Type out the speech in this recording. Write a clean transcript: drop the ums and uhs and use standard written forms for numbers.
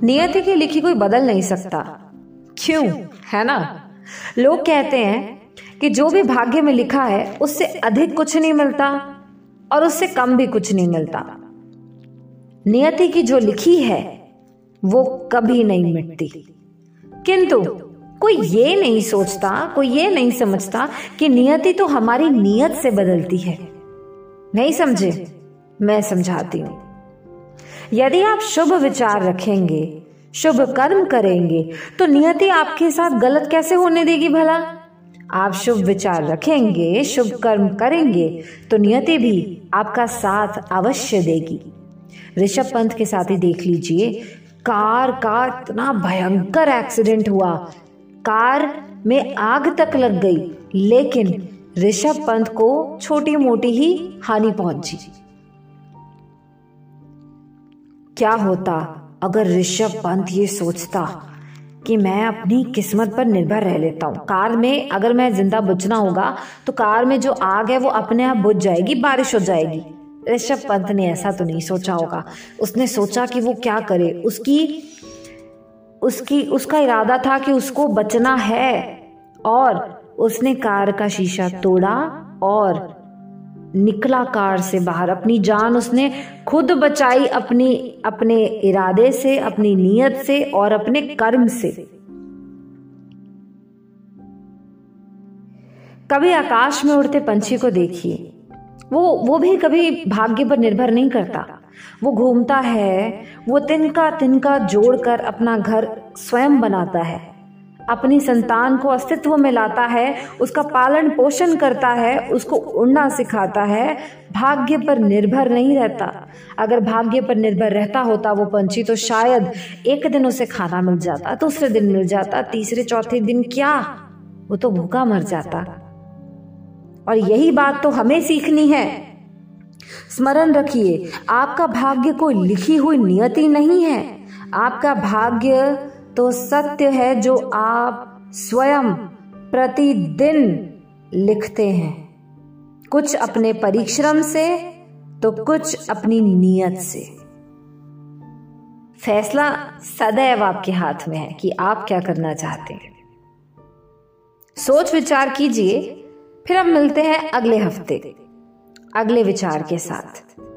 नियति की लिखी कोई बदल नहीं सकता। क्यों, है ना? लोग कहते हैं कि जो भी भाग्य में लिखा है उससे अधिक कुछ नहीं मिलता और उससे कम भी कुछ नहीं मिलता। नियति की जो लिखी है वो कभी नहीं मिटती। किंतु कोई ये नहीं सोचता, कोई ये नहीं समझता कि नियति तो हमारी नीयत से बदलती है। नहीं समझे? मैं समझाती हूं। यदि आप शुभ विचार रखेंगे, शुभ कर्म करेंगे, तो नियति आपके साथ गलत कैसे होने देगी भला? आप शुभ विचार रखेंगे, शुभ कर्म करेंगे, तो नियति भी आपका साथ अवश्य देगी। ऋषभ पंत के साथ ही देख लीजिए, कार का इतना भयंकर एक्सीडेंट हुआ, कार में आग तक लग गई, लेकिन ऋषभ पंत को छोटी मोटी ही हानि पहुंची। क्या होता अगर ऋषभ पंत ये सोचता कि मैं अपनी किस्मत पर निर्भर रह लेता हूँ, कार में अगर मैं जिंदा बुझना होगा तो कार में जो आग है वो अपने आप बुझ जाएगी, बारिश हो जाएगी। ऋषभ पंत ने ऐसा तो नहीं सोचा होगा। उसने सोचा कि वो क्या करे। उसका इरादा था कि उसको बचना है, और उसने कार का शीशा तोड़ा और निकला कार से बाहर। अपनी जान उसने खुद बचाई, अपने इरादे से, अपनी नीयत से और अपने कर्म से। कभी आकाश में उड़ते पंछी को देखिए, वो भी कभी भाग्य पर निर्भर नहीं करता। वो घूमता है, वो तिनका तिनका जोड़कर अपना घर स्वयं बनाता है, अपनी संतान को अस्तित्व में लाता है, उसका पालन पोषण करता है, उसको उड़ना सिखाता है। भाग्य पर निर्भर नहीं रहता। अगर भाग्य पर निर्भर रहता होता वो पंछी, तो शायद एक दिन उसे खाना मिल जाता, दूसरे दिन मिल जाता, तीसरे चौथे दिन क्या, वो तो भूखा मर जाता। और यही बात तो हमें सीखनी है। स्मरण रखिए, आपका भाग्य कोई लिखी हुई नियति नहीं है। आपका भाग्य तो सत्य है जो आप स्वयं प्रतिदिन लिखते हैं, कुछ अपने परिश्रम से तो कुछ अपनी नीयत से। फैसला सदैव आपके हाथ में है कि आप क्या करना चाहते हैं। सोच विचार कीजिए। फिर हम मिलते हैं अगले हफ्ते अगले विचार के साथ।